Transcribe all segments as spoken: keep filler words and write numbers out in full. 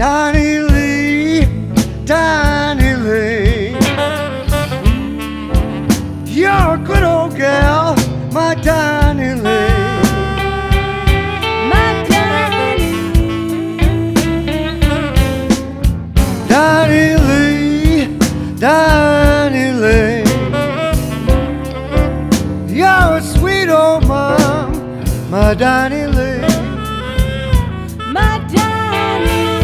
Donnie Lee, Donnie Lee. You're a good old gal, my Donnie Lee. My Donnie. Donnie Lee, Donnie Lee. You're a sweet old mom, my Donnie Lee. My Donnie.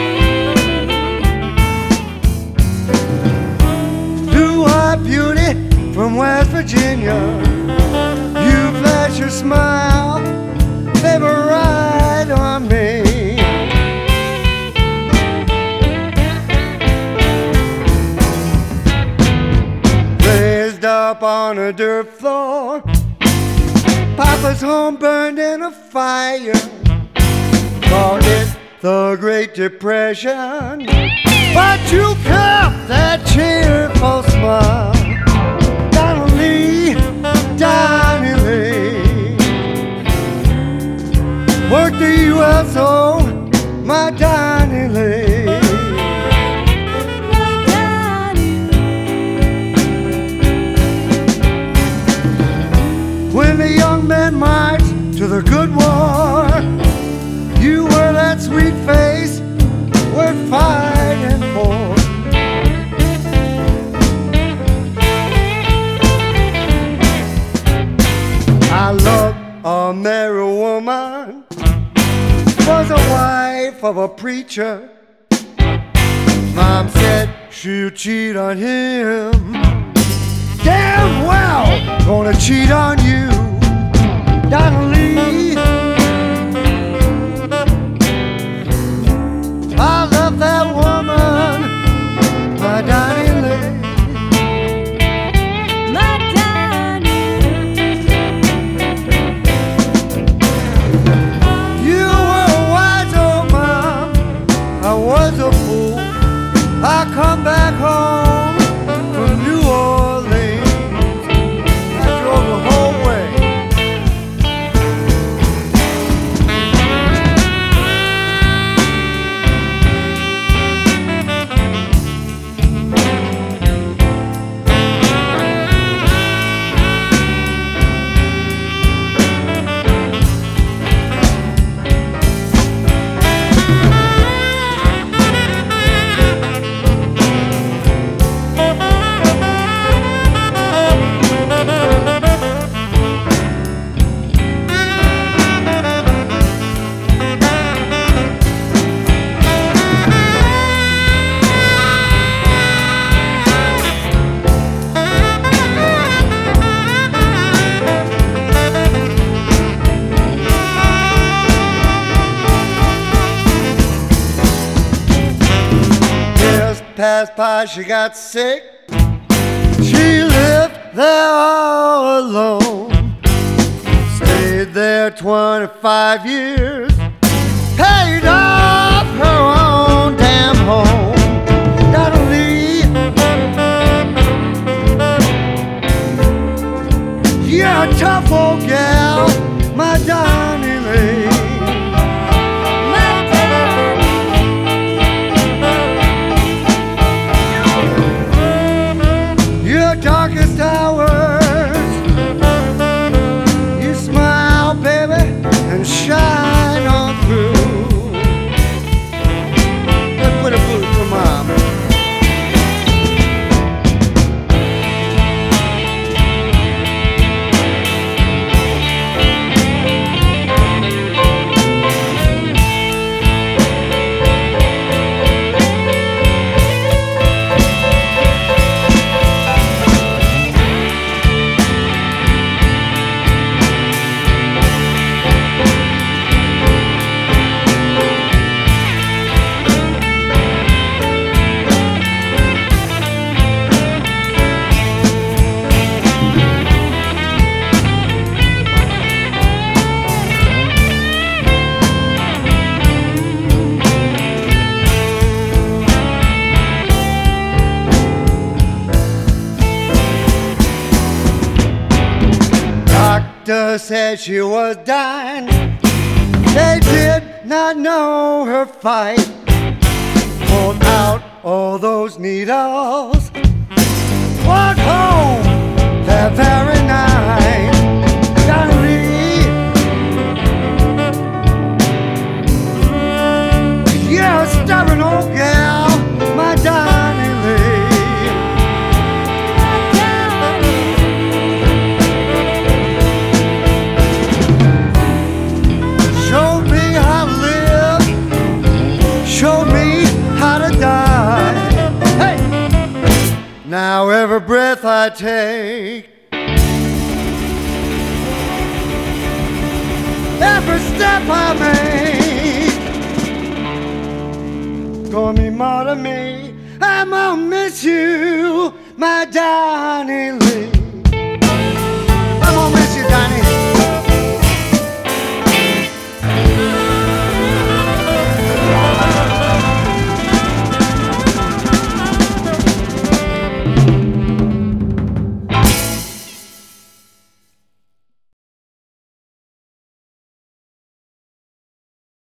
Blue-eyed beauty from West Virginia, you flash your smile, baby, right on me. Raised up on a dirt floor, Papa's home burned in a fire. Called it the Great Depression, but you kept that cheerful smile. Donnie Lee, Donnie Lee. Worked the U S O, my Donnie Lee. My Donnie. When the young men marched to the good war, you were that sweet face worth fighting for. I loved a merry woman, was a wife of a preacher. Mom said she'd cheat on him. Damn well gonna cheat on you, Donnie Lee. I love that woman, my Donnie Lee. My Donnie. You were a wise old mom, I was a fool. I come back home from New Orleans, I drove the whole way. Passed by, she got sick. She lived there all alone. Stayed there twenty-five years. Paid off her own damn home. Donnie Lee, you're a tough old gal, my Donnie Lee. Darkest hours, you smile, baby, and shine on through. Let's put a blues for mom. Doctor said she was dying. They did not know her fight. Sort out all those needles. Walk home that very night. Johnny, you're a stubborn old gal, my Johnny Lee. Show me how to live. Show me how to die. Hey! Now every breath I take, every step I make, gonna be more to me. I'm gonna miss you, my Johnny